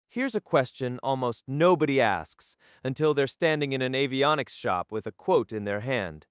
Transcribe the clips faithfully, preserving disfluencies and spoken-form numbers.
Here's a question almost nobody asks until they're standing in an avionics shop with a quote in their hand.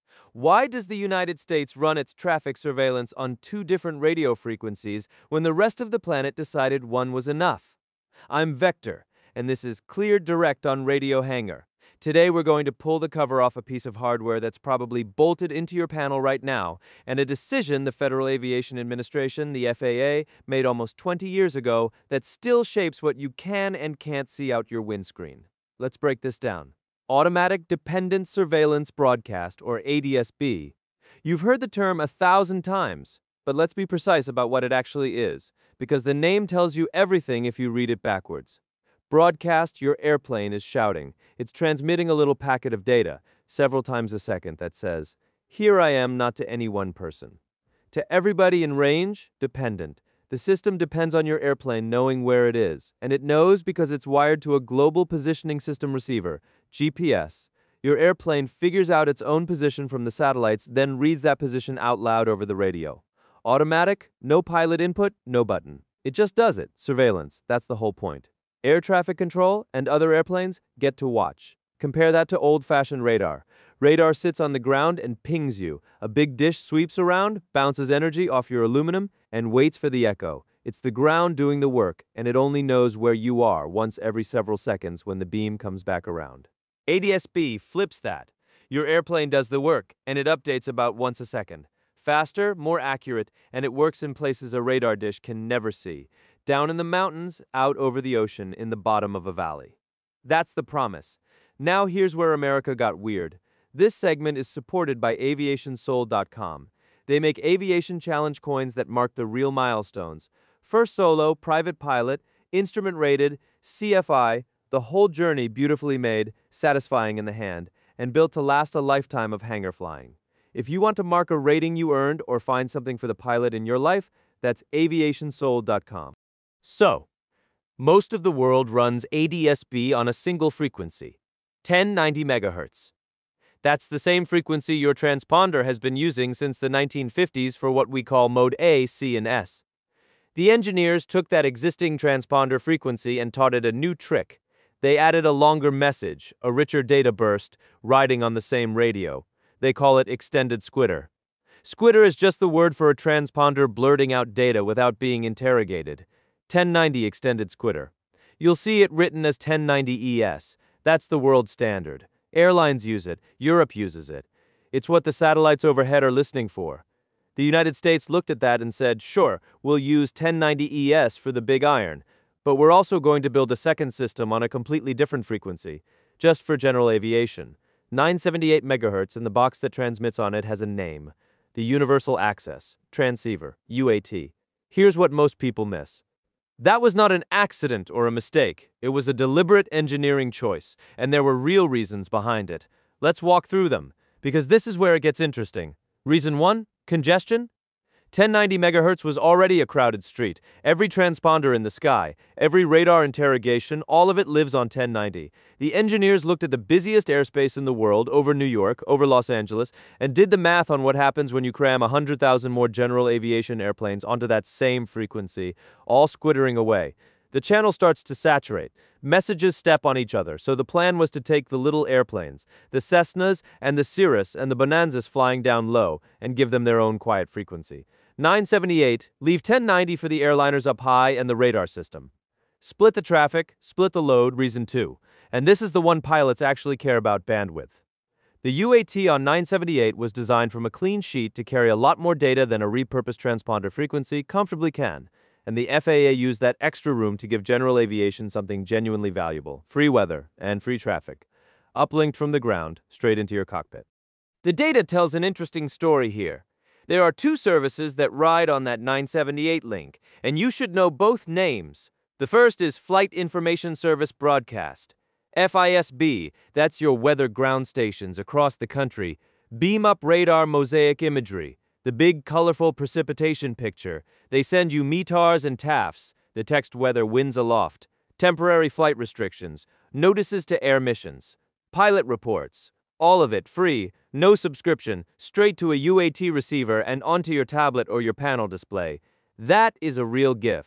Why does the United States run its traffic surveillance on two different radio frequencies when the rest of the planet decided one was enough? I'm Vector, and this is Clear Direct on Radio Hangar. Today we're going to pull the cover off a piece of hardware that's probably bolted into your panel right now, and a decision the Federal Aviation Administration, the F A A, made almost twenty years ago that still shapes what you can and can't see out your windscreen. Let's break this down. Automatic Dependent Surveillance Broadcast, or A D S B. You've heard the term a thousand times, but let's be precise about what it actually is, because the name tells you everything if you read it backwards. Broadcast, your airplane is shouting. It's transmitting a little packet of data, several times a second, that says, "Here I am, not to any one person." To everybody in range, dependent. The system depends on your airplane knowing where it is, and it knows because it's wired to a Global Positioning System receiver, G P S. Your airplane figures out its own position from the satellites, then reads that position out loud over the radio. Automatic, no pilot input, no button. It just does it. Surveillance, that's the whole point. Air traffic control and other airplanes get to watch. Compare that to old-fashioned radar. Radar sits on the ground and pings you. A big dish sweeps around, bounces energy off your aluminum, and waits for the echo. It's the ground doing the work, and it only knows where you are once every several seconds when the beam comes back around. A D S B flips that. Your airplane does the work, and it updates about once a second. Faster, more accurate, and it works in places a radar dish can never see. Down in the mountains, out over the ocean, in the bottom of a valley. That's the promise. Now here's where America got weird. This segment is supported by aviation soul dot com. They make aviation challenge coins that mark the real milestones. First solo, private pilot, instrument rated, C F I, the whole journey beautifully made, satisfying in the hand, and built to last a lifetime of hangar flying. If you want to mark a rating you earned or find something for the pilot in your life, that's aviation soul dot com. So, most of the world runs A D S B on a single frequency, ten ninety megahertz. That's the same frequency your transponder has been using since the nineteen fifties for what we call Mode A, C, and S. The engineers took that existing transponder frequency and taught it a new trick. They added a longer message, a richer data burst, riding on the same radio. They call it extended squitter. Squitter is just the word for a transponder blurting out data without being interrogated. ten ninety extended squitter. You'll see it written as ten ninety E S. That's the world standard. Airlines use it. Europe uses it. It's what the satellites overhead are listening for. The United States looked at that and said, sure, we'll use ten ninety E S for the big iron, but we're also going to build a second system on a completely different frequency, just for general aviation. nine seventy-eight megahertz, and the box that transmits on it has a name. The Universal Access Transceiver, U A T. Here's what most people miss. That was not an accident or a mistake. It was a deliberate engineering choice, and there were real reasons behind it. Let's walk through them, because this is where it gets interesting. Reason one, congestion. ten ninety megahertz was already a crowded street. Every transponder in the sky, every radar interrogation, all of it lives on ten ninety. The engineers looked at the busiest airspace in the world, over New York, over Los Angeles, and did the math on what happens when you cram one hundred thousand more general aviation airplanes onto that same frequency, all squittering away. The channel starts to saturate. Messages step on each other, so the plan was to take the little airplanes, the Cessnas and the Cirrus and the Bonanzas flying down low, and give them their own quiet frequency. nine seventy-eight, leave ten ninety for the airliners up high and the radar system. Split the traffic, split the load, reason two. And this is the one pilots actually care about: bandwidth. The U A T on nine seventy-eight was designed from a clean sheet to carry a lot more data than a repurposed transponder frequency comfortably can, and the F A A used that extra room to give general aviation something genuinely valuable: free weather and free traffic, uplinked from the ground straight into your cockpit. The data tells an interesting story here. There are two services that ride on that nine seventy-eight link, and you should know both names. The first is Flight Information Service Broadcast, F I S B. That's your weather ground stations across the country. Beam up radar mosaic imagery, the big colorful precipitation picture. They send you METARs and T A Fs, the text weather winds aloft, temporary flight restrictions, notices to air missions, pilot reports. All of it free, no subscription, straight to a U A T receiver and onto your tablet or your panel display. That is a real gift.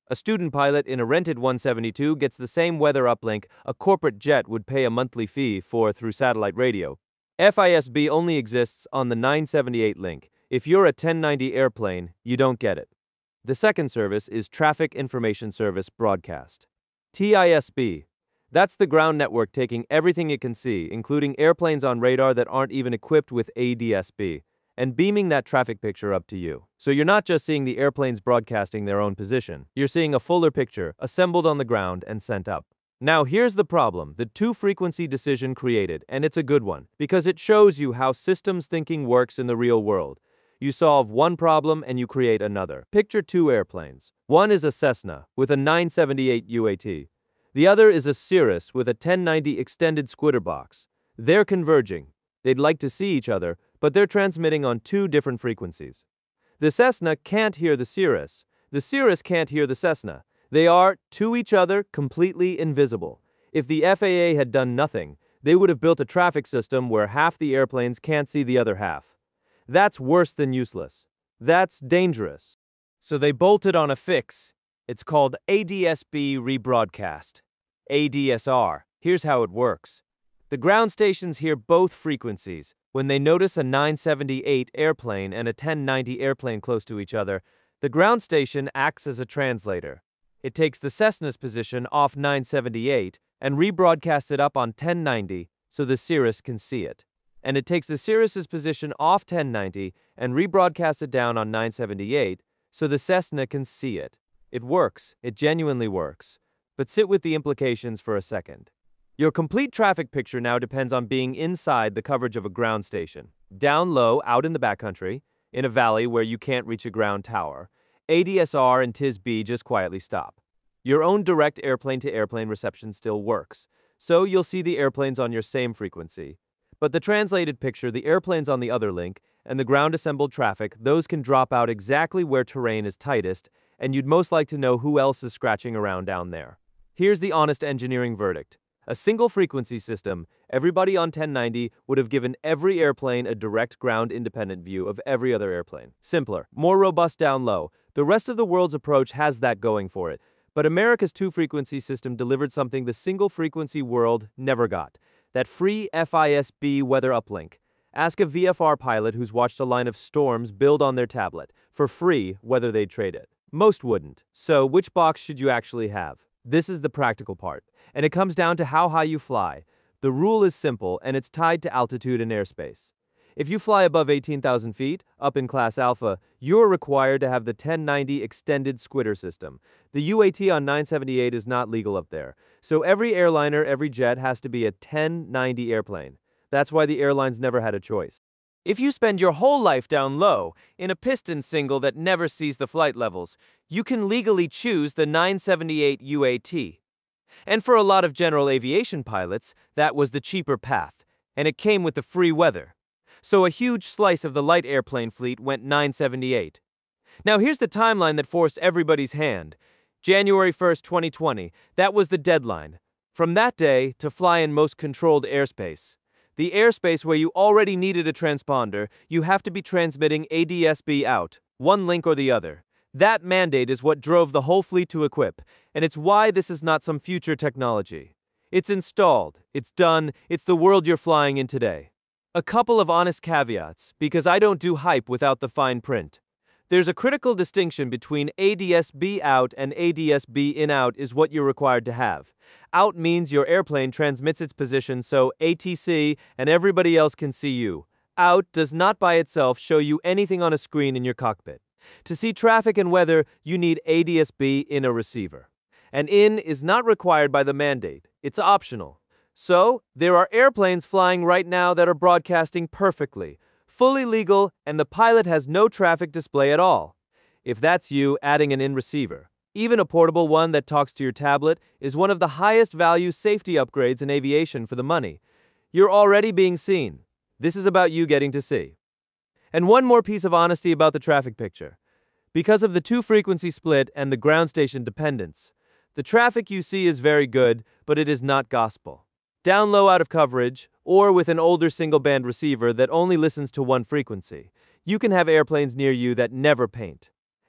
A student pilot in a rented one seventy-two gets the same weather uplink a corporate jet would pay a monthly fee for through satellite radio. F I S B only exists on the nine seventy-eight link. If you're a ten ninety airplane, you don't get it. The second service is Traffic Information Service Broadcast. T I S B. That's the ground network taking everything it can see, including airplanes on radar that aren't even equipped with A D S B, and beaming that traffic picture up to you. So you're not just seeing the airplanes broadcasting their own position, you're seeing a fuller picture assembled on the ground and sent up. Now here's the problem the two-frequency decision created, and it's a good one, because it shows you how systems thinking works in the real world. You solve one problem and you create another. Picture two airplanes. One is a Cessna with a nine seventy-eight U A T. The other is a Cirrus with a ten ninety extended squitter box. They're converging. They'd like to see each other, but they're transmitting on two different frequencies. The Cessna can't hear the Cirrus. The Cirrus can't hear the Cessna. They are, to each other, completely invisible. If the F A A had done nothing, they would have built a traffic system where half the airplanes can't see the other half. That's worse than useless. That's dangerous. So they bolted on a fix. It's called A D S B rebroadcast. A D S R. Here's how it works. The ground stations hear both frequencies. When they notice a nine seventy-eight airplane and a ten ninety airplane close to each other, the ground station acts as a translator. It takes the Cessna's position off nine seventy-eight and rebroadcasts it up on ten ninety so the Cirrus can see it. And it takes the Cirrus's position off ten ninety and rebroadcasts it down on nine seventy-eight so the Cessna can see it. It works. It genuinely works. But sit with the implications for a second. Your complete traffic picture now depends on being inside the coverage of a ground station. Down low, out in the backcountry, in a valley where you can't reach a ground tower, A D S R and T I S B just quietly stop. Your own direct airplane-to-airplane reception still works, so you'll see the airplanes on your same frequency. But the translated picture, the airplanes on the other link, and the ground-assembled traffic, those can drop out exactly where terrain is tightest, and you'd most like to know who else is scratching around down there. Here's the honest engineering verdict. A single frequency system, everybody on ten ninety would have given every airplane a direct ground-independent view of every other airplane. Simpler, more robust down low. The rest of the world's approach has that going for it. But America's two-frequency system delivered something the single-frequency world never got. That free F I S B weather uplink. Ask a V F R pilot who's watched a line of storms build on their tablet, for free, whether they'd trade it. Most wouldn't. So which box should you actually have? This is the practical part, and it comes down to how high you fly. The rule is simple, and it's tied to altitude and airspace. If you fly above eighteen thousand feet, up in Class Alpha, you're required to have the ten ninety extended squitter system. The U A T on nine seventy-eight is not legal up there, so every airliner, every jet has to be a ten ninety airplane. That's why the airlines never had a choice. If you spend your whole life down low, in a piston single that never sees the flight levels, you can legally choose the nine seventy-eight U A T. And for a lot of general aviation pilots, that was the cheaper path, and it came with the free weather. So a huge slice of the light airplane fleet went nine seventy-eight. Now here's the timeline that forced everybody's hand. January first, twenty twenty, that was the deadline. From that day, to fly in most controlled airspace. The airspace where you already needed a transponder, you have to be transmitting A D S B out, one link or the other. That mandate is what drove the whole fleet to equip, and it's why this is not some future technology. It's installed, it's done, it's the world you're flying in today. A couple of honest caveats, because I don't do hype without the fine print. There's a critical distinction between A D S B out and A D S B in-out is what you're required to have. Out means your airplane transmits its position so A T C and everybody else can see you. Out does not by itself show you anything on a screen in your cockpit. To see traffic and weather, you need A D S B in a receiver. And in is not required by the mandate. It's optional. So, there are airplanes flying right now that are broadcasting perfectly, fully legal, and the pilot has no traffic display at all. If that's you, adding an in receiver, even a portable one that talks to your tablet, is one of the highest value safety upgrades in aviation for the money. You're already being seen. This is about you getting to see. And one more piece of honesty about the traffic picture. Because of the two-frequency split and the ground station dependence, the traffic you see is very good, but it is not gospel. Down low out of coverage, or with an older single-band receiver that only listens to one frequency, you can have airplanes near you that never paint.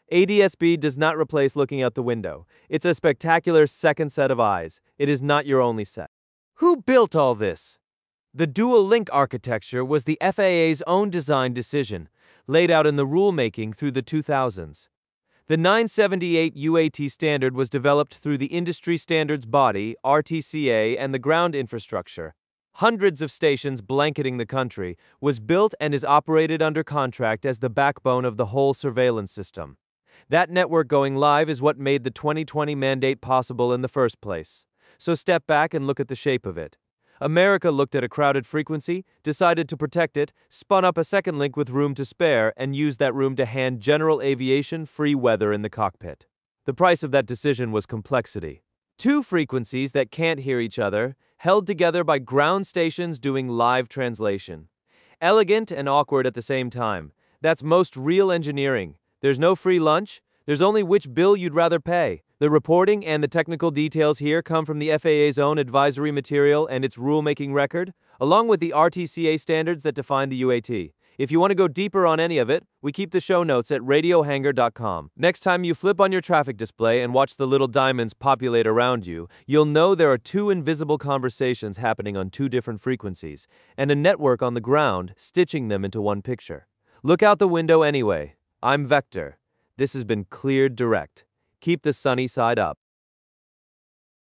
A D S B does not replace looking out the window. It's a spectacular second set of eyes. It is not your only set. Who built all this? The dual link architecture was the F A A's own design decision, laid out in the rulemaking through the two thousands. The nine seventy-eight U A T standard was developed through the industry standards body, R T C A, and the ground infrastructure. Hundreds of stations blanketing the country, was built and is operated under contract as the backbone of the whole surveillance system. That network going live is what made the twenty twenty mandate possible in the first place. So step back and look at the shape of it. America looked at a crowded frequency, decided to protect it, spun up a second link with room to spare, and used that room to hand general aviation free weather in the cockpit. The price of that decision was complexity. Two frequencies that can't hear each other, held together by ground stations doing live translation. Elegant and awkward at the same time. That's most real engineering. There's no free lunch. There's only which bill you'd rather pay. The reporting and the technical details here come from the F A A's own advisory material and its rulemaking record, along with the R T C A standards that define the U A T. If you want to go deeper on any of it, we keep the show notes at radio hangar dot com. Next time you flip on your traffic display and watch the little diamonds populate around you, you'll know there are two invisible conversations happening on two different frequencies, and a network on the ground stitching them into one picture. Look out the window anyway. I'm Vector. This has been Cleared Direct. Keep the sunny side up.